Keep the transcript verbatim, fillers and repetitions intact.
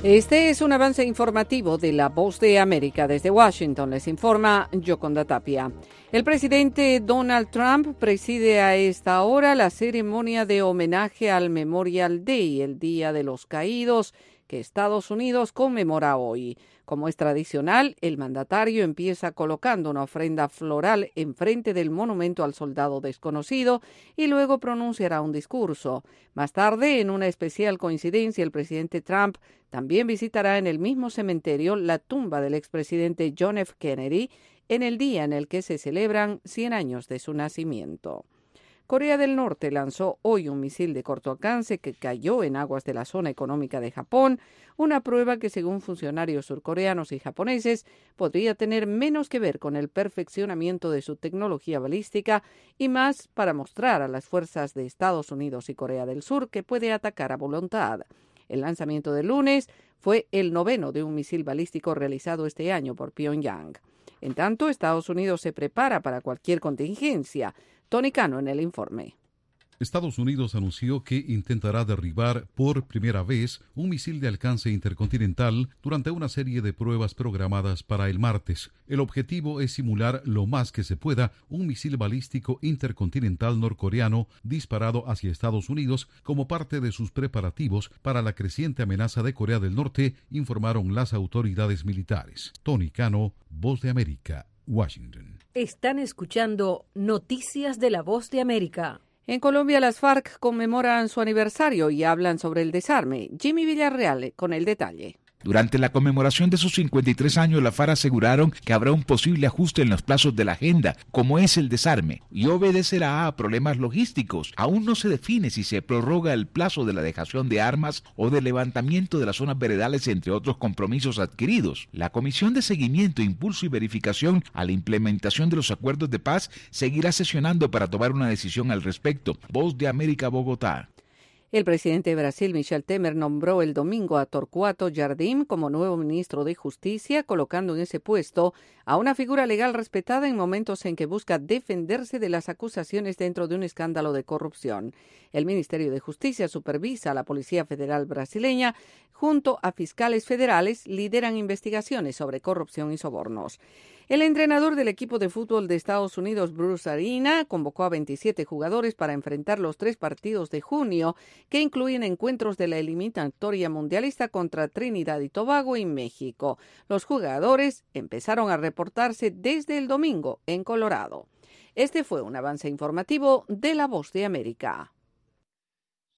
Este es un avance informativo de La Voz de América. Desde Washington les informa Yoconda Tapia. El presidente Donald Trump preside a esta hora la ceremonia de homenaje al Memorial Day, el Día de los Caídos, que Estados Unidos conmemora hoy. Como es tradicional, el mandatario empieza colocando una ofrenda floral enfrente del monumento al soldado desconocido y luego pronunciará un discurso. Más tarde, en una especial coincidencia, el presidente Trump también visitará en el mismo cementerio la tumba del expresidente John F. Kennedy en el día en el que se celebran cien años de su nacimiento. Corea del Norte lanzó hoy un misil de corto alcance que cayó en aguas de la zona económica de Japón, una prueba que, según funcionarios surcoreanos y japoneses, podría tener menos que ver con el perfeccionamiento de su tecnología balística y más para mostrar a las fuerzas de Estados Unidos y Corea del Sur que puede atacar a voluntad. El lanzamiento del lunes fue el noveno de un misil balístico realizado este año por Pyongyang. En tanto, Estados Unidos se prepara para cualquier contingencia. Tony Cano en el informe. Estados Unidos anunció que intentará derribar por primera vez un misil de alcance intercontinental durante una serie de pruebas programadas para el martes. El objetivo es simular lo más que se pueda un misil balístico intercontinental norcoreano disparado hacia Estados Unidos como parte de sus preparativos para la creciente amenaza de Corea del Norte, informaron las autoridades militares. Tony Cano, Voz de América, Washington. Están escuchando Noticias de la Voz de América. En Colombia, las FARC conmemoran su aniversario y hablan sobre el desarme. Jimmy Villarreal con el detalle. Durante la conmemoración de sus cincuenta y tres años, la FARC aseguraron que habrá un posible ajuste en los plazos de la agenda, como es el desarme, y obedecerá a problemas logísticos. Aún no se define si se prorroga el plazo de la dejación de armas o del levantamiento de las zonas veredales, entre otros compromisos adquiridos. La Comisión de Seguimiento, Impulso y Verificación a la implementación de los acuerdos de paz seguirá sesionando para tomar una decisión al respecto. Voz de América, Bogotá. El presidente de Brasil, Michel Temer, nombró el domingo a Torquato Jardim como nuevo ministro de Justicia, colocando en ese puesto a una figura legal respetada en momentos en que busca defenderse de las acusaciones dentro de un escándalo de corrupción. El Ministerio de Justicia supervisa a la Policía Federal brasileña, junto a fiscales federales, lideran investigaciones sobre corrupción y sobornos. El entrenador del equipo de fútbol de Estados Unidos, Bruce Arena, convocó a veintisiete jugadores para enfrentar los tres partidos de junio, que incluyen encuentros de la eliminatoria mundialista contra Trinidad y Tobago y México. Los jugadores empezaron a reportarse desde el domingo en Colorado. Este fue un avance informativo de La Voz de América.